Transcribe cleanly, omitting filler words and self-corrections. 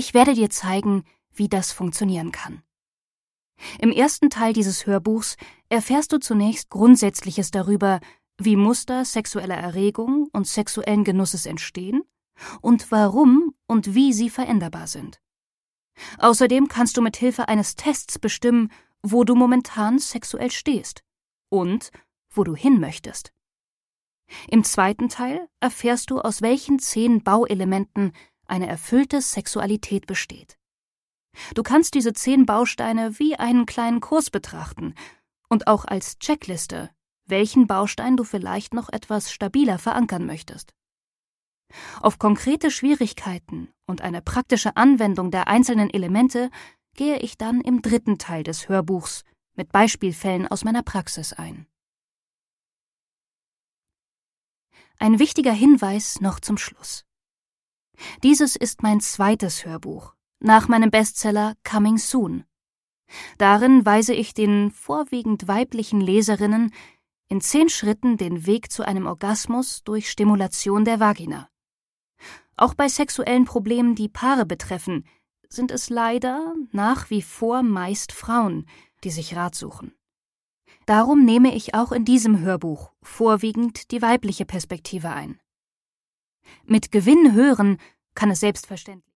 Ich werde dir zeigen, wie das funktionieren kann. Im ersten Teil dieses Hörbuchs erfährst du zunächst Grundsätzliches darüber, wie Muster sexueller Erregung und sexuellen Genusses entstehen und warum und wie sie veränderbar sind. Außerdem kannst du mit Hilfe eines Tests bestimmen, wo du momentan sexuell stehst und wo du hin möchtest. Im zweiten Teil erfährst du, aus welchen 10 Bauelementen eine erfüllte Sexualität besteht. Du kannst diese 10 Bausteine wie einen kleinen Kurs betrachten und auch als Checkliste, welchen Baustein du vielleicht noch etwas stabiler verankern möchtest. Auf konkrete Schwierigkeiten und eine praktische Anwendung der einzelnen Elemente gehe ich dann im dritten Teil des Hörbuchs mit Beispielfällen aus meiner Praxis ein. Ein wichtiger Hinweis noch zum Schluss. Dieses ist mein zweites Hörbuch, nach meinem Bestseller Coming Soon. Darin weise ich den vorwiegend weiblichen Leserinnen in 10 Schritten den Weg zu einem Orgasmus durch Stimulation der Vagina. Auch bei sexuellen Problemen, die Paare betreffen, sind es leider nach wie vor meist Frauen, die sich Rat suchen. Darum nehme ich auch in diesem Hörbuch vorwiegend die weibliche Perspektive ein. Mit Gewinn hören kann es selbstverständlich